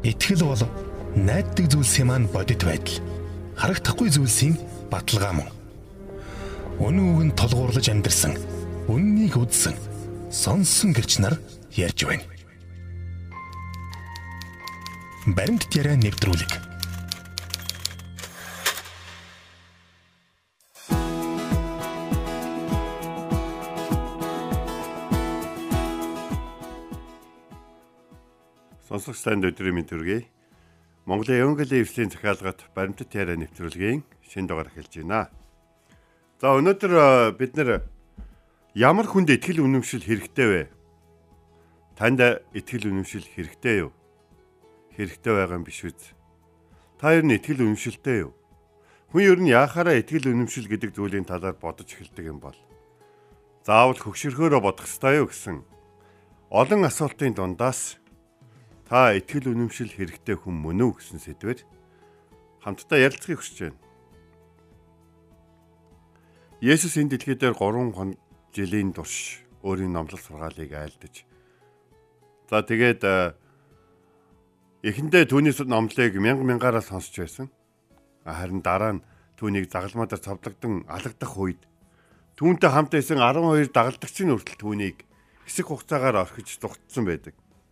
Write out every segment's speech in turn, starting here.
Итгэл бол найддаг зүйлсийн маань бодит байдал. Харагдахгүй зүйлсийн баталгаа мөн. Үнэн үгэнд толгуурлаж амьдрсан, үннийг үзсэн, сонсон гэрч нар ярьж байна. Баримт яриа нэвтрүүлэг. Сонсогч танд өдрийн мэнд хүргэе. Монголын Евангелийн эвслийн захиалгад баримтат яриа нэвтрүүлгийн шинэ дугаар эхэлж байна. За өнөөдөр бид нэр ямар хүнд итгэл үнэмшил хэрэгтэй вэ? Танд итгэл үнэмшил хэрэгтэй юу? Хэрэгтэй байгаа юм биш үз? Та ер нь итгэл үнэмшилтэй юу? Хүн ер нь яахаараа итгэл үнэмшил гэдэг зүйлийн талаар бодож эхэлдэг юм бол заавал хөгшөрхөөрөө бодох ёстой юу гэсэн олон асуултын дундаас та итгэл үнэмшил хэрэгтэй хүн мөн үү гэсэн сэдвээр хамтдаа ярилцахыг хүсэж байна. Есүс энэ дэлхий дээр 3 жилийн турш өөрийн номлол сургаалыг айлдаж. За тэгээд эхэндээ түүний номлыг мянгаараа сонсч байсан. Харин дараа нь түүнийг загалмаа дээр цовдлогдсон алагдах үед түүнтэй хамт байсан 12 дагалдагчийн хүртэл түүнийг хэсэг хугацаагаар орхиж дугтсан байдаг.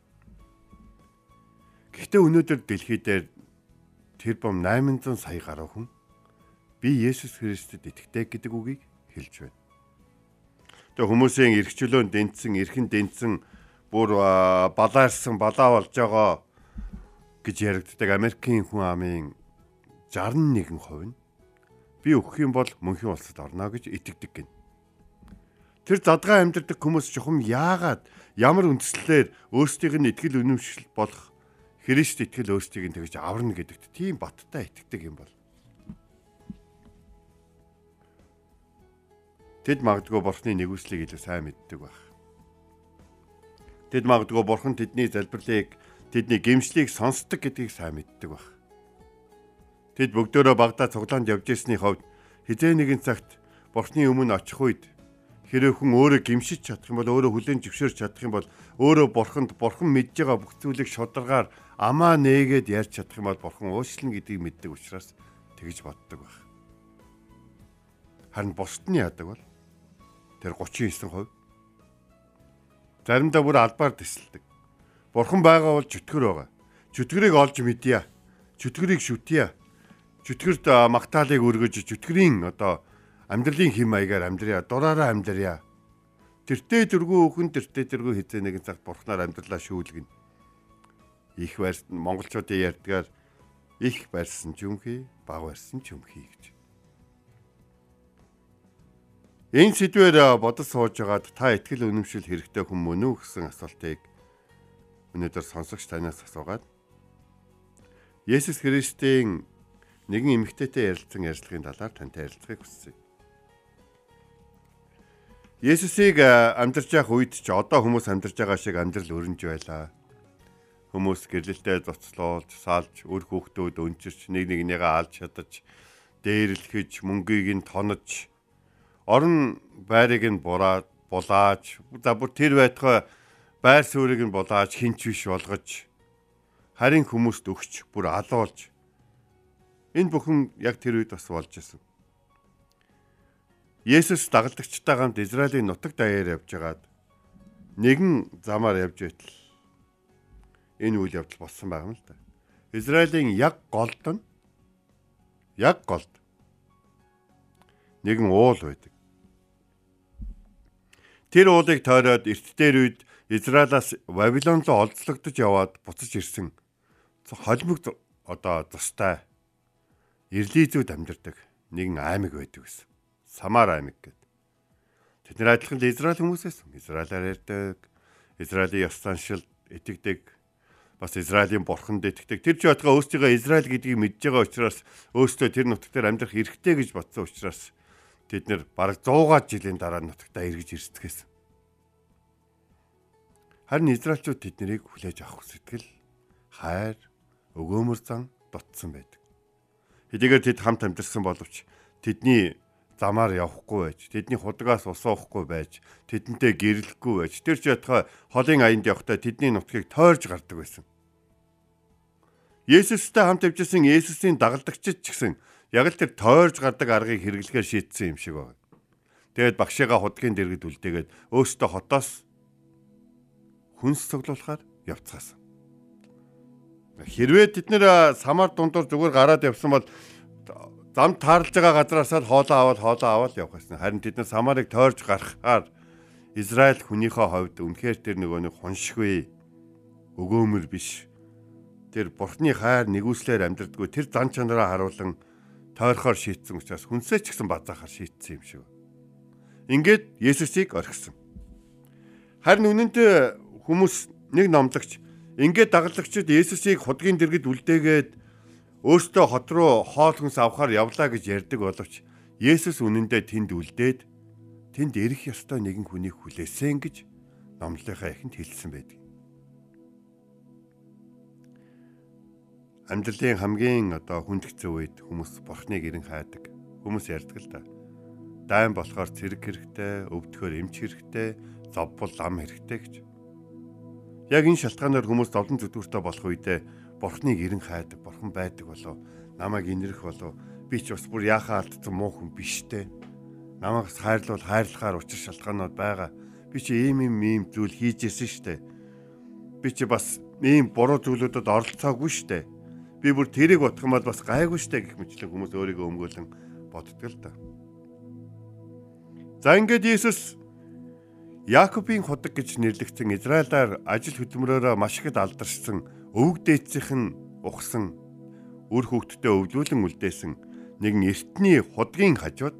Гэхдээ өнөөдөр дэлхий дээр тэр бом 800 сая гаруй хүн би Есүс Христэд итгэдэг гэдэг үгийг хэлж байна. Тэгээ хүмүүсийн эрхчлөөн дэнцсэн, эрхэн дэнцсэн, бүр балаарсан, балаа болж байгаа гэж яригддаг Америкийн хүн амын 61% нь би өгөх юм бол мөнхийн улсад орно гэж итгэдэг гин. Тэр задгаа амьдардаг хүмүүс чухам яагаад ямар үндслээр өөрсдийнх нь итгэл үнэмшил болох Христ итгэл өөрсдийг нь тэгж аварна гэдэгт тийм баттай итгэдэг юм бол тэд магадгүй бурхны нэгүслийг илүү сайн мэддэг байх. Тэд магадгүй бурхан тэдний залбирлыг, тэдний гэмшлийг сонсдог гэдгийг сайн мэддэг байх. Тэд бүгдөө багада цуглаанд явж ирсний хувьд хизээ нэгэн цагт бурхны өмнө очих үед хэрэг хүн өөрөө гэмшиж чадах юм бол, өөрөө хүлээн зөвшөөрч чадах юм бол, өөрөө бурхан мэдж байгаа бүх зүйлийг шударгаар амаа нээгээд ярьж чадах юм бол бурхан уучлна гэдгийг мэддэг учраас тэгж боддог байх. Харин бусд нь яадаг бол тэр 39%. Заримдаа бүр албаар тесэлдэг. Бурхан байгаа бол чөтгөр байгаа. Чөтгөрийг олж мэдье. Чөтгөрийг шүтье. Чөтгөрт магтаалыг өргөж чөтгөрийн амьдралын хэм маягаар амьдрья. Дураараа амьдрья. Тэртээ дөрвөө өхөн тэртээ дөрвөө хизээ нэгэн цагт бурхнаар амьдралаа шүүлгэнэ. Их барьсан монголчуудын ярьдгаар их барьсан чүмхий, баг барьсан чүмхий гэж. Энэ сэдвээр бодож сууж байгаад та итгэл үнэмшил хэрэгтэй хүн мөн үү гэсэн асуултыг өнөөдөр сонсогч танаас асуугаад Есүс Христийн нэгэн эмэгтэйтэй ярилцсан ярилцлагын талаар тантай ярилцахыг хүссэн. Есүсийг амьдарч явах үед ч одоо хүмүүс амьдарч байгаа шиг амьдрал өрнөж байлаа. Хүмүүс гэрлэлтэд цоцлуулж, салж, үр хүүхдүүд өнчирч, нэгнийгээ алж чадаж, дээрлэхэж, мөнгийг нь тонож, орон байрыг нь булааж, за бүр тэр байтугай байр суурийг нь булааж, хинч биш болгож, харин хүмүүст өгч, бүр алуулж. Энэ бүхэн яг тэр үед бас болж исэн. Есүс дагалдагчтай хамт Израилийн нутаг даяар явж байгаад нэгэн замаар явж байтал энэ үйл явдал болсон байгаа юм л да. Израилийн яг голд нэгэн уул байдаг. Тэр уулыг тойроод эрт дээр үед Израилаас Вавилон руу олзлогдож яваад буцаж ирсэн холимог зустай Ирлизүүд амьдардаг нэгэн аймаг байдаг гэсэн. Самар аймаг гэдэг. Тэд нэр адилхан Израиль хүмүүсээс Израилаар ярьдаг, Израилийн ёс заншил итгэдэг, бас Израилийн бурханд итгэдэг. Тэр ч байтугай өөрсдөө Израиль гэдгийг мэдж байгаа учраас өөрсдөө тэр нутаг дээр амьдрах эрхтэй гэж бодсон учраас тэд нэр бараг 100 жилийн дараа нутагтаа эргэж ирсдгээс. Харин Израильчууд тэднийг хүлээж авах сэтгэл, хайр, өгөөмөр зан дутсан байдаг. Хэдийгээр тэд хамт амьдарсан боловч тэдний замаар явахгүй байж, тэдний худагаас усуухгүй байж, тэдэнтэй гэрлэхгүй байж, тэр ч ятгаа холын аянд явахдаа тэдний нутгийг тойрж гардаг байсан. Есүстэй хамт явжсэн Есүсийн дагалдагчид ч гэсэн яг л тэр тойрж гардаг аргыг хэрэглэхээр шийдсэн юм шиг байна. Тэгээд багшигаа худгийн дэргэд үлдээгээд өөстөө хотоос хүнс цуглуулахаар явцгаасан. Хэрвээ тэд нэр самар дундуур зүгээр гараад явсан бол замд таарлаж байгаа газараас л хоолоо аваад явах гэсэн. Харин тэд нар самарыг тойрж гарахаар Израиль хүнийхээ хувьд үнэхээр тэр нэг хоншгүй өгөөмөр биш. Тэр Бурхны хайр нэгүслэр амьдрдаггүй тэр зан чанараа харуулan тойрохоор шийтсэн учраас хүнсээ ч гэсэн базаахаар шийтсэн юм шиг. Ингээд Есүсийг орхисон. Харин үнэндээ хүмүүс нэг номлогч ингээд дагалдагчид Есүсийг худгийн дэргэд үлдээгээд өөртөө хот руу хоол хүнс авахаар явлаа гэж ярьдаг боловч Есүс үнэндээ тэнд үлдээд тэнд ирэх ёстой нэгэн хүнийг хүлээсэн гэж номлолынхаа эхэнд хэлсэн байдаг. Амьдралын хамгийн хүндэгцэн үед хүмүүс Бурхныг ирэн хайдаг. Хүмүүс ярьдаг л да. Дайн болохоор цэрэг хэрэгтэй, өвдөхөөр эмч хэрэгтэй, зовбол ам хэрэгтэй гэж. Яг энэ шалтгаанаар хүмүүс зовлон зүдгүүртэй болох үедээ Бурхныг ирэн хайдаг, Бурхан байдаг болов, намайг инэрх болов, би ч бас бүр яахаа алдсан муу хүн биш дээ. Намайг хайрлуул хайрлахаар учир шалтгаанууд байгаа. Би чи ийм зүйл хийж ирсэн штэ. Би чи бас ийм буруу зүйлүүдэд оролцоогүй штэ. Би бүр тэрийг бодох юм бол бас гайгүй штэ гэх мэтлэн хүмүүс өөрийгөө өмгөөлөн боддог л да. За ингээд Есүс Яакобын худаг гэж нэрлэгдсэн Израилаар ажил хөдөлмөрөөрөө маш ихэд алдаршсан өвөг дээдсийнх нь ухсан үр хөвгтдээ өвлүүлэн үлдээсэн нэгэн эртний худгийн хажууд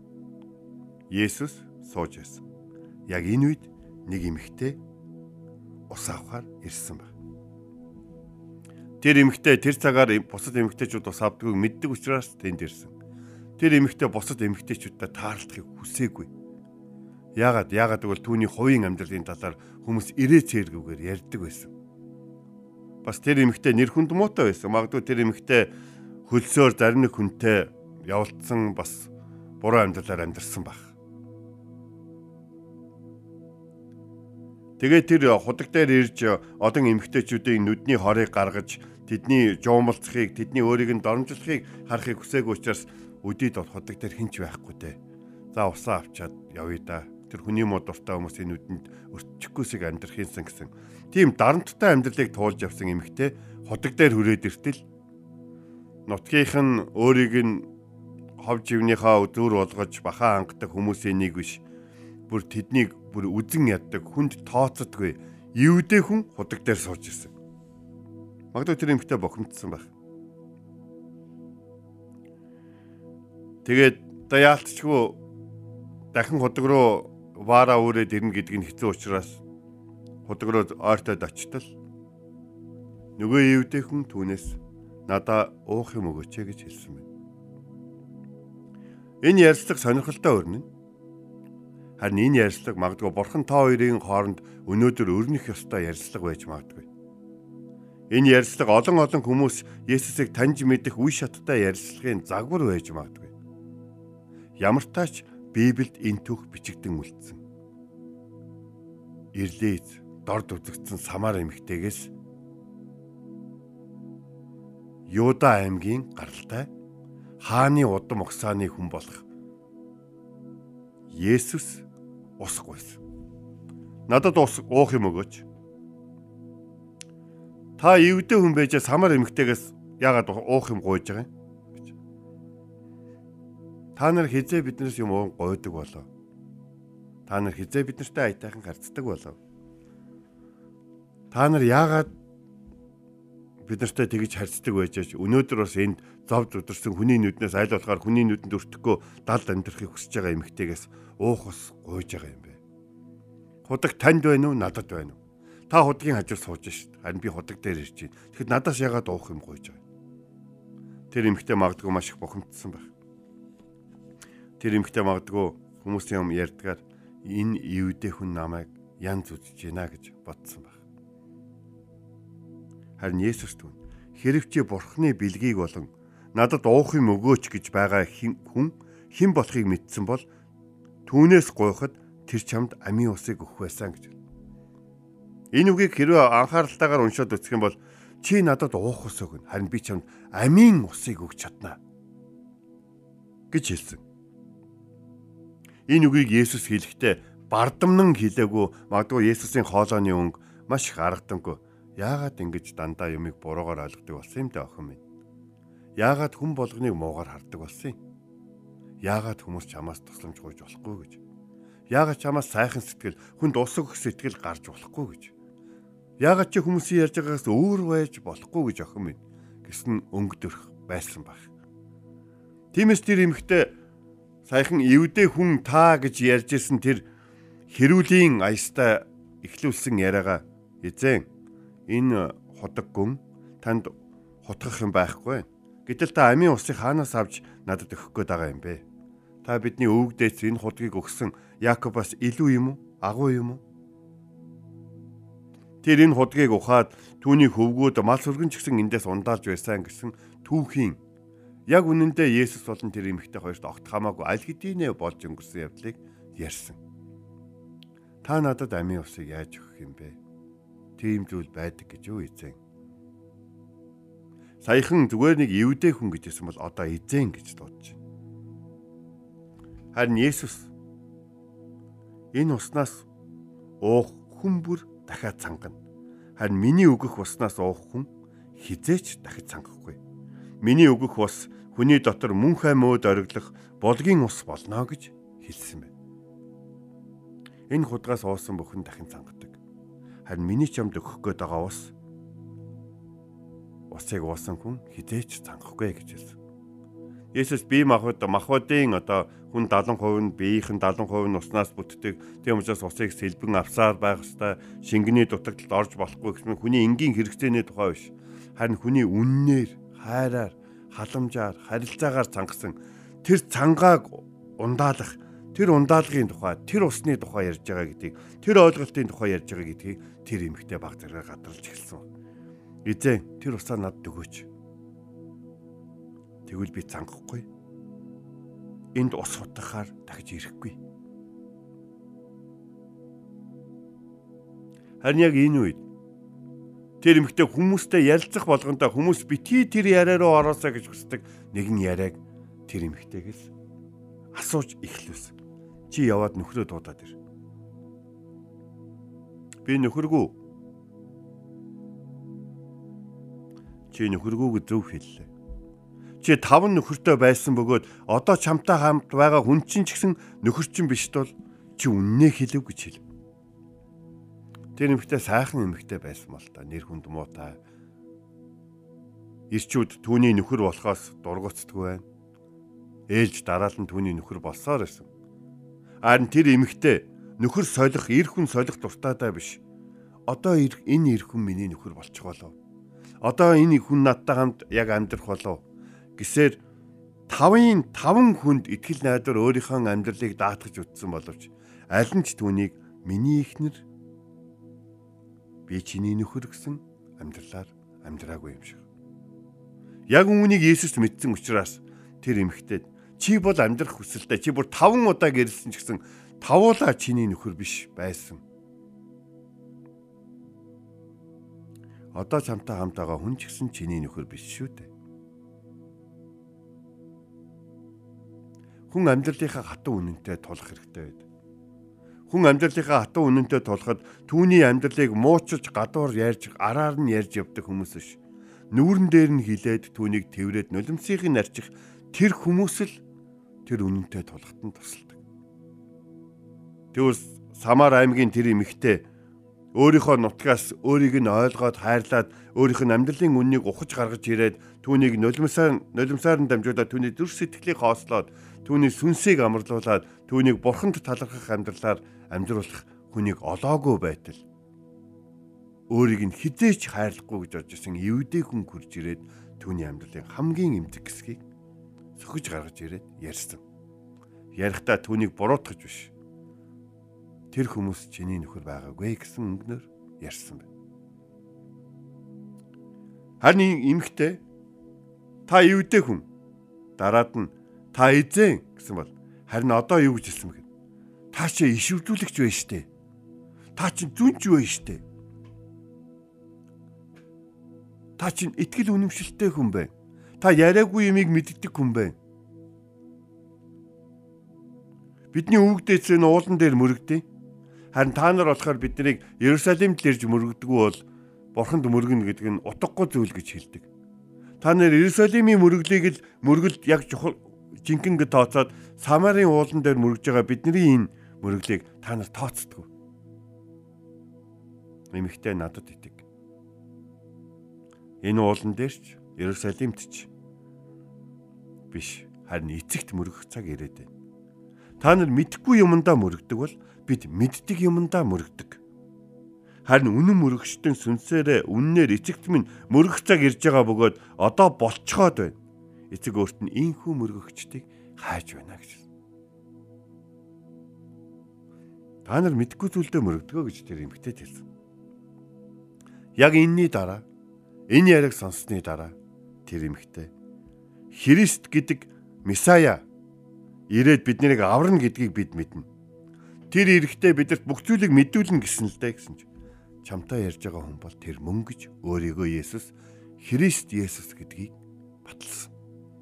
Есүс сууж байсан. Яг энэ үед нэг эмэгтэй ус авахаар ирсэн байна. Тэр эмэгтэй тэр цагаар бусад эмэгтэйчүүд ус авдгийг мэддэг учраас тэнд ирсэн. Тэр эмэгтэй бусад эмэгтэйчүүдтэй таарлахыг хүсээгүй. Яагаад гэвэл түүний хувийн амьдралын талаар хүмүүс ирээ цээргүүгээр ярьдаг байсан. Бас тэр эмэгтэй нэр хүнд муутай байсан. Магадгүй тэр эмэгтэй хөлсөөр зарим нэг хүнтэй явуулсан бас буруу амьдралаар амьдарсан баг. Тэгээд тэр худаг дээр ирж одон эмэгтэйчүүдийн нүдний хорыг гаргаж тэдний жуумалцахыг, тэдний өөрийг нь доромжлохыг харахыг хүсээгүй учраас өдийд бол худаг дээр хинч байхгүй дээ. За усаа авчаад явъя да. Тэр хүний муу дуртай хүмүүсийн нүдэнд өртчихгүйсийг амьдрахынсан гэсэн. Тийм дарамттай амьдралыг туулж явсан эмэгтэй худаг дээр хүрээд иртэл нутгийнх нь өөрийг нь хов живнийхаа зүр болгож бахаа хангадаг хүмүүсийн нэг биш. Бүр тэднийг бүр үзэн яддаг, хүнд тооцдоггүй ивдээ хүн худаг дээр сууж ирсэн. Магадгүй тэр эмэгтэй бохимдсан байх. Тэгээд яалтчгүй дахин худаг руу ваараа үрээд ирнэ гэдэг нь хэцүү учраас худаг руу ойртоод очтол нөгөө ивдээ хүн түүнээс надаа уух юм өгөөч гэж хэлсэн байна. Энэ ярилцлага сонирхолтой өрнө. Харин энэ ярилцлага магадгүй Бурхан та хоёрын хооронд өнөөдөр өрнөх ёстой ярилцлага байж магадгүй. Энэ ярилцлага олон хүмүүс Есүсийг таньж мэдэх үе шаттай ярилцлагын загвар байж магадгүй. Ямар ч тач Библиэд энэ түүх бичигдэн үлдсэн. Ирлиз дорд үзэгдсэн Самар эмэгтэйгээс Юда аймгийн гаралтай хааны удам угсааны хүн болох Есүс ус гуйсан. Надад ус уух юм өгөөч. Та ивдээ хүн байж Самар эмэгтэйгээс яагаад уух юм гуйж байгаа юм? Та нар хизээ биднээс юм гойдог болов. Та нар хизээ бид нартай аятайхан харцдаг болов. Та нар яагаад бид нартай тэгж харцдаг байжаач өнөөдөр бас энд зовж өдөрсөн хүний нүднээс аль болохоор хүний нүдэнд өртөхгүй далд амьдрахыг хүсэж байгаа эмэгтэйгээс уух ус гуйж байгаа юм бэ. Худаг танд байна уу, надад байна уу? Та худгийн хажууд сууж шít. Харин би худаг дээр ирж байна. Тэгэхэд надаас яагаад уух юм гуйж байгаа? Тэр эмэгтэй магадгүй маш их бохимдсан байх. Тэр эмэгтэй магадгүй хүмүүсийн юм ярьдгаар энэ ивдээ хүн намайг янз үзэж байна гэж бодсон байх. Харин Есүс түн хэрв чи Бурхны бэлгийг болон надад уух юм өгөөч гэж байгаа хүн хэн болохыг мэдсэн бол түүнээс гуйхад тэр чамд амийн усыг өгөх байсан гэж. Энэ үгийг хэрвээ анхааралтайгаар уншаад үзэх юм бол Чи надад уух ус өгнө. Харин би чамд амийн усыг өгч чадна гэж хэлсэн. Энэ үгийг Есүс хэлэхдээ бардамнан хэлээгүй, магадгүй Есүсийн хоолойны өнгө маш их аргадамгүй. Яагаад ингэж дандаа юмыг буруугаар ойлгодог болсон юм бэ охин минь? Яагаад хүн болгоныг муугаар хардаг болсон юм? Яагаад хүмүүс чамаас тусламж гуйж болохгүй гэж? Яагаад чамаас сайхан сэтгэл, хүнд ус өгөх сэтгэл гарч болохгүй гэж? Яагаад чи хүмүүсийн ярьж байгаагаас өөр байж болохгүй гэж охин минь гэсэн өнгөдөрх байсан баг. Тиймээс тэр эмэгтэй саяхан эвдээ хүн таа гэж ярьж исэн тэр хэрүүлийн аястай эхлүүлсэн яриагаа эзэн энэ худаг гүн танд хутгах юм байхгүй. Гэтэл та амийн усыг хаанаас авч надад өгөх гээд байгаа юм бэ? Та бидний өвгдөөс энэ худгийг өгсөн Яакобоос илүү юм уу? Агуу юм уу? Тэр энэ худгийг ухаад түүний хөвгүүд мал сүргэн ч гэсэн эндээс ундаалж байсан гэсэн түүхийн яг үнэндээ Есүс болон тэр эмэгтэй хоёрт огт хамаагүй аль хэдийнэ болж өнгөрсөн явдлыг ярьсан. Та надад амийн усыг яаж өгөх юм бэ? Тийм зүйл байдаг гэж юу эзэн? Саяхан зүгээр нэг эвдээ хүн гэжсэн бол одоо эзэн гэж дуудаж байна. Харин Есүс энэ уснаас уух хүн бүр дахиад цангана. Харин миний өгөх уснаас уух хүн хизээч дахиж цангахгүй. Миний өгөх ус хүний дотор мөнхай мөөд ориглох булгийн ус болно гэж хэлсэн байна. Энэ худгаас уусан бүхэн дахин цангадаг. Харин миний чамд өгөх гээд байгаа усыг уусан хүн хизээч цангахгүй гэж хэлсэн. Есүс бие махбодын хүн 70% нь биеийнхэн 70% нь уснаас бүтдэг. Тийм учраас усыг сэлбэн авсаар байх ёстой. Шингэний дутагдлалд орж болохгүй гэсэн хүний энгийн хэрэгцээний тухай биш. Харин хүний үннээр, хайраар, халамжаар, харилцаагаар цангасан тэр цангааг ундаалах, тэр ундаалгын тухай, тэр усны тухай ярьж байгаа гэдгийг, тэр ойлголтын тухай ярьж байгаа гэдгийг тэр эмэгтэй баг зэрэг гадарлаж эхэлсэн. Эзэн тэр усаа надад өгөөч. Тэгвэл би цангахгүй. Энд ус хутгахаар дахиж ирэхгүй. Харин яг энэ үед тэр эмэгтэй хүмүүстэй ярилцах болгонтой хүмүүс битгий тэр яриа руу ороосаа гэж хүсдэг нэгэн яриаг тэр эмэгтэйгээс асууж эхлүүлсэн. Чи яваад нөхрөө дуудаад ир. Би нөхөргүй. Чи нөхөргүй гэж зөв хэллээ. Чи 5 нөхөртэй байсан бөгөөд одоо чамтай хамт байгаа хүн чинь ч гэсэн нөхөр чинь биш тул чи үннээ хэлэв гэж хэлв. Тэр эмэгтэй сайхан эмэгтэй байсан бол та нэр хүнд муутай. Ирчүүд түүний нөхөр болохоос дургуцдаггүй байна. Ээлж дараалан түүний нөхөр болсоор байсан. Харин тэр эмэгтэй нөхөр солих, эр хүн солих дуртайдаа биш. Одоо энэ эр хүн миний нөхөр болчих болов. Одоо энэ хүн надтай хамт яг амьдрах болов. Гэсээр 5 хүнд итгэл найдвар өөрийнхөө амьдралыг даатгаж үтсэн боловч аль нь ч түүнийг миний эхнэр би чиний нөхөр гэсэн амьдралаар амьдраагүй юм шиг. Яг үүнийг Есүс мэдсэн учраас тэр эмэгтэйд чи бол амьдрах хүсэлтэй, чи бүр 5 удаа гэрэлсэн ч гэсэн тавуулаа чиний нөхөр биш байсан. Одоо чамтай хамт байгаа хүн ч гэсэн чиний нөхөр биш шүү дээ. Хүн амьдралынхаа хатуу үнэнтэй тулах хэрэгтэй байдаг. Хүн амьдралынхаа хатуу үнэнтэй тулахад түүний амьдралыг муучилж гадуур ярьж араар нь ярьж явдаг хүмүүс биш. Нүүрэн дээр нь хилээд түүнийг тэврээд нулимсыг нарчих тэр хүмүүс л тэр үнэнтэй тулахад нь тусалдаг. Тэгвэл Самар аймгийн тэр эмэгтэй өөрийнхөө нутгаас өөрийг нь ойлгоод хайрлаад өөрийнх нь амьдралын үннийг ухаж гаргаж ирээд түүнийг нулимсаар нь дамжуулаад түүний зүрх сэтгэлийг хоослоод түүний сүнсийг амарлуулад түүнийг бурханд талархах амьдралаар амьдруулах хүнийг олоогүй байтал өөрийг нь хизээч хайрлахгүй гэж бодож исэн эвдээ хүн хурж ирээд түүний амьдралын хамгийн эмзэг хэсгийг сөхөж гаргаж ирээд ярьсан. Ярихдаа түүнийг буруутгаж биш. Тэр хүмүүс чиний нөхөр байгаагүй гэсэн өнгөнөөр ярьсан байна. Харин эмэгтэй та эвдээ хүн. Дараад нь та эзэн гэсэн бол харин одоо юу гэж хэлсэн бэ? Та чи ишвэрлүүлэгч байна штэ. Та чи зүнч байна штэ. Та чинь итгэл үнэмшилтэй хүн байна. Та яриаггүй юмыг мэддэг хүн байна. Бидний үүгдээс энэ уулан дээр мөрөгдөө. Харин та нар болохоор биднийг Иерусалимд л ирж мөрөгдөггүй бол Бурханд мөргөнө гэдэг нь утгагүй зүйл гэж хэлдэг. Та нар Иерусалимийн мөрөглийг л мөргөлд яг жинхэнэ тооцоод Самарын уулан дээр мөргөж байгаа бидний энэ мөрөглийг та нар тооцдгүй. Эмэгтэй надад итэг. Энэ уулан дээр ч Иерусалимд ч биш, харин эцэгт мөргөх цаг ирээд байна. Та нар мэдхгүй юмдаа мөргөдөг бол бид мэддэг юмдаа мөргөдөг. Харин үнэн мөргөгчдөн сүнсээрээ үннээр эцэгт минь мөргөх цаг ирж байгаа бөгөөд одоо болцоход байна. Эцэг өөрт нь ийхүү мөргөгчдийг хайж байна гэж. Та нар мэдхгүй зүйлдээ мөргөдгөө гэж тэр эмэгтэйд хэлсэн. Яг энэний дараа, энэ яриг сонссны дараа тэр эмэгтэй Христ гэдэг Месая ирээд биднийг аварна гэдгийг бид мэднэ. Тэр ирэхдээ бидэрт бүх зүйлийг мэдүүлнэ гэсэн л дээ гэсэн чинь чамтай ярьж байгаа хүн бол тэр мөн гэж өөрийгөө Есүс Христ Есүс гэдгийг баталсан.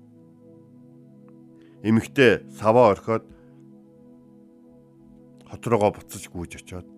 Эмэгтэй саваа орхиод хот руугаа буцаж гүйж очиод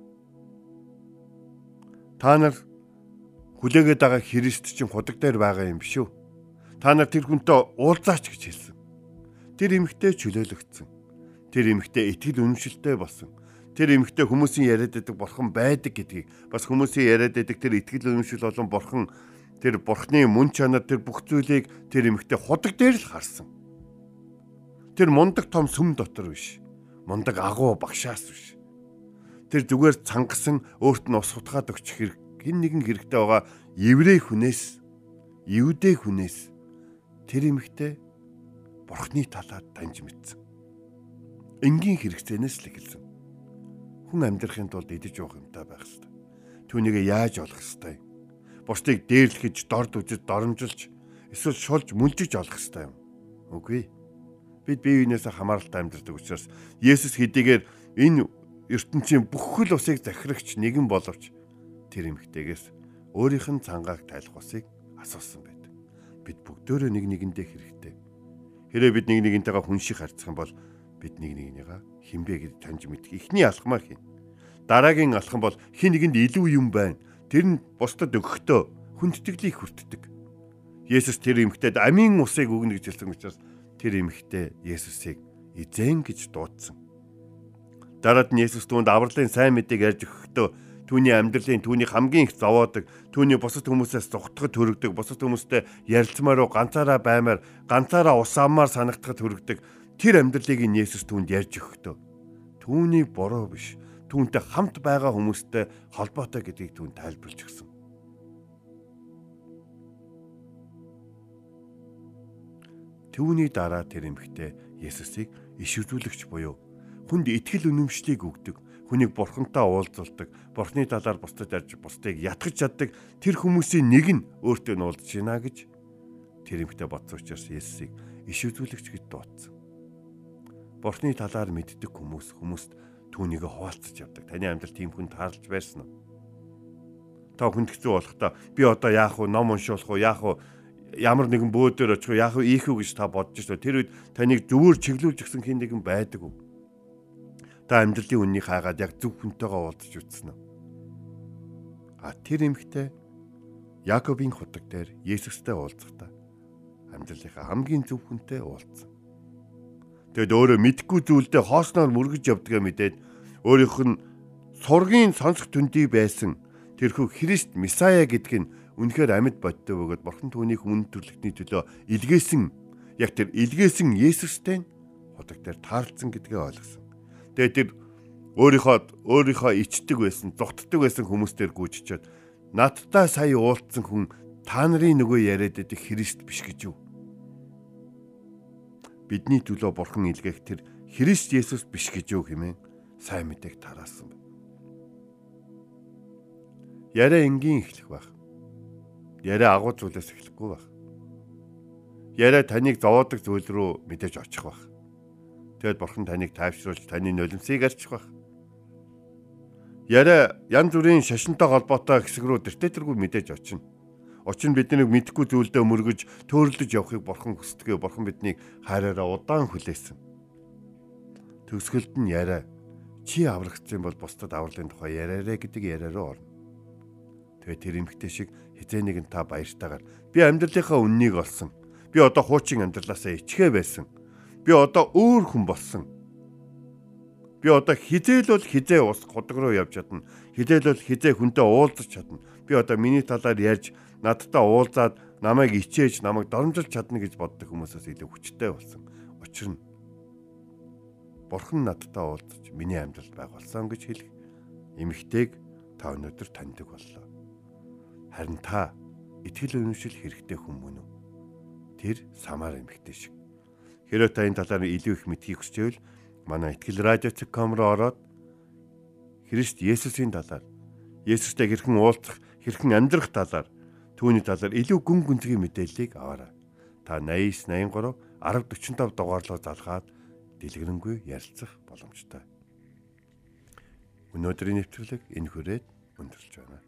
та нар хүлээгээд байгаа Христ чинь худаг дээр байгаа юм биш үү? Та нар тэр хүнтэй уулзаач гэж хэлсэн. Тэр эмэгтэй чөлөөлөгдсөн. Тэр эмэгтэй итгэл үнэмшилтэй болсон. Тэр эмэгтэй хүмүүсийн яриад байдаг бурхан байдаг гэдгийг, бас хүмүүсийн яриад байдаг тэр итгэл үнэмшил болон бурхан, тэр бурханы мөн чанар, тэр бүх зүйлийг тэр эмэгтэй худаг дээр л харсан. Тэр мундаг том сүм дотор биш. Мундаг агуу багшаас биш. Тэр зүгээр цангасан өөрт нь ус хутгаад өгчих хэрэг хин нэгэн хэрэгтэй байгаа еврей хүнээс, евдээ хүнээс тэр эмэгтэй Бурхны талаар таньж мэдсэн. Энгийн хэрэгцээнээс л эхэлсэн. Хүн амьдрахын тулд идэж уух юмтай байх ёстой. Түүнийг яаж олох ёстой? Бусдыг дээрлэхэж, дорд үзэж, доромжилж, эсвэл шулж, мүлжиж олох ёстой юм. Үгүй. Бид бие биенээсээ хамааралтай амьдардаг учраас Есүс хэдийгээр энэ ертөнцийн бүх хөл усыг захирагч нэгэн боловч тэр эмэгтэйгээс өөрийнх нь цангааг тайлах усыг асуусан байдаг. Бид бүгдөө нэг нэгэндээ хэрэгтэй. Хэрэг бид нэг нэгнтэйгээ хүн шиг харьцах юм бол бид нэг нэгнийгаа хинбэ гэж таньж мэдэх ихний алхмаар хийнэ. Дараагийн алхам бол хин нэгэнд илүү юм байна. Тэр нь бусдад өгөхдөө хүндэтгэлийг хүртдэг. Есүс тэр эмэгтэйд амийн усыг өгнө гэж хэлсэн учраас тэр эмэгтэй Есүсийг эзэн гэж дуудсан. Дараад нь Есүс түүнд авралын сайн мэдээг ярьж өгөхдөө түүний амьдралын түүний хамгийн их зовоодаг, түүний бусад хүмүүсээс зүгтгэж төрөгдөг, бусад хүмүүстэй ярилцмаар, ганцаараа баймаар, ганцаараа ус аммаар санагдахад төрөгдөг тэр амьдралыг Есүс түүнд ярьж өгөхдөө түүний буруу биш, түүнтэй хамт байгаа хүмүүстэй холбоотой гэдгийг түүнд тайлбарлаж өгсөн. Түүний дараа тэр эмэгтэй Есүсийг иш үзүүлэгч буюу хүнд итгэл үнэмшлийг өгдөг, хүнийг бурхантай уулзуулдаг, бурхны талаар бусдад ярьж бусдыг ятгах чаддаг тэр хүмүүсийн нэг нь өөртөө нь уулзж байна гэж тэр эмэгтэй бодсон учраас Есүсийг иш үзүүлэгч гэж дуудсан. Бурхны талаар мэддэг хүмүүст түүнийг хуваалцаж явдаг. Таны амьдрал тийм хүнд таарлаж байсан уу? Та хүнд хэцүү болохдоо би одоо яах вэ? Ном уншуулах уу? Яах вэ? Ямар нэгэн бөөдөр очих уу? Яах вэ? Ийх үү гэж та бодож шүү. Тэр үед таныг зөвөр чиглүүлж өгсөн хэн нэгэн байдаг уу? Та амьдралын үннийг хаагаад яг зөв хүнтэйгээ уулзаж үзсэн үү? Тэр эмэгтэй Яаковын худаг дээр Есүстэй уулзахдаа амьдралынхаа хамгийн зөв хүнтэй уулзсан. Тэгэд өөрөө мэдгүй зүйлдээ хоосноор мөргөж явдгаа мэдээд өөрийнх нь сургийн сонсох төндий байсан тэрхүү Христ Месая гэдг нь үнэхээр амьд бодтой бөгөөд бурхан түүнийг хүн төрлөختний төлөө илгээсэн, яг тэр илгээсэн Есүстэй худаг дээр таарлцсан гэдгээ ойлгосон. Тэгээд тэр өөрийнхөө ичдэг байсан, зүгтдэг байсан хүмүүстээр гүйчичээд надтай сая уулзсан хүн та нарын нөгөө яриад байдаг Христ биш гэж юу? Бидний төлөө бурхан илгээх тэр Христ Есүс биш гэж юу хэмээн сайн мэдээг тараасан байна. Яриа энгийн эхлэх байх. Яриа агуу зүйлээс эхлэхгүй байх. Яриа таныг зовоодаг зүйл рүү мэдээж очих байх. Тэгэд бурхан таныг тайвшруулж таны нулимсыг арчих байх. Яриа янз бүрийн шашинтай холбоотой хэсэг рүү тэртээ тэргүй мэдээж очино. Учир нь бидний мэдхгүй зүйлдээ мөргөж төөрөлдөж явахыг бурхан хүсдэг. Бурхан биднийг хайраараа удаан хүлээсэн. Төгсгөлд нь яриа. Чи аврагдсан бол бусдад авралын тухай яриараа гэдэг яриараа орно. Тэгээ тэр эмэгтэй шиг хизээ нэгэн та баяртайгаар би амьдралынхаа үннийг олсон. Би одоо хуучин амьдралаасаа ичгээ байсан. Би одоо өөр хүн болсон. Би одоо хизээл бол хизээ ус годог руу явж чадна. Хизээл бол хизээ хүнтэй уулзах чадна. Би одоо миний талаар ярьж надтай уулзаад намайг ичээж намайг доромжилж чадна гэж боддог хүмүүсээс илүү хүчтэй болсон. Учир нь Бурхан надтай уулзаж миний амьдралд байгуулсан гэж хэлэх эмэгтэйг та өнөөдөр таньдаг боллоо. Харин та итгэл үнэмшил хэрэгтэй хүн мөн үү? Тэр Самар эмэгтэй шиг. Хэрэв та энэ талаар илүү их мэдхийг хүсвэл манай Итгэл радио.com руу ороод Христ Есүсийн талаар, Есүстэй хэрхэн уулзах, хэрхэн амьдрах талаар, түүний талаар илүү гүн гүнзгий мэдээллийг аваарай. Та 89 83 1045 дугаарлуу залгаад дэлгэрэнгүй ярилцах боломжтой. Өнөөдрийн нэвтрүүлэг энэ хүрээд өндөрлж байна.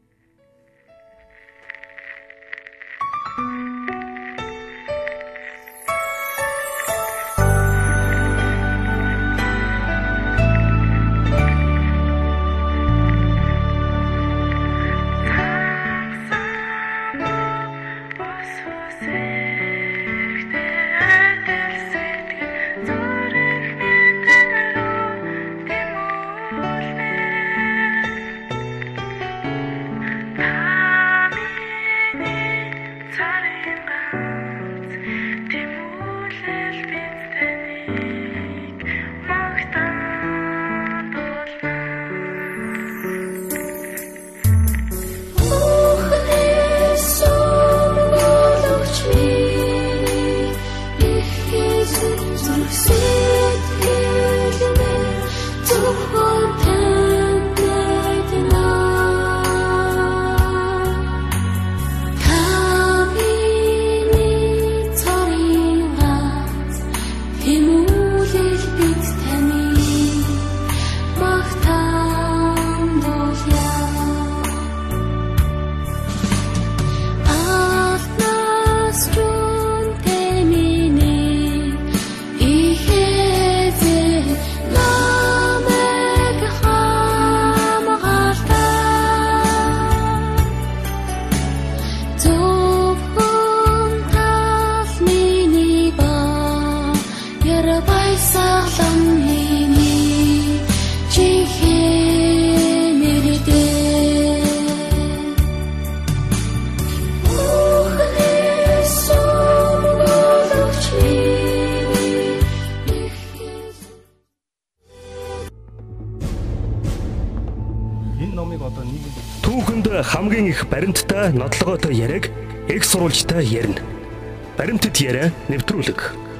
Түүхэнд хамгийн их баримттай нотлогоотой яриаг их сурвалжтай ярина. Баримтат яриа нэвтрүүлэг.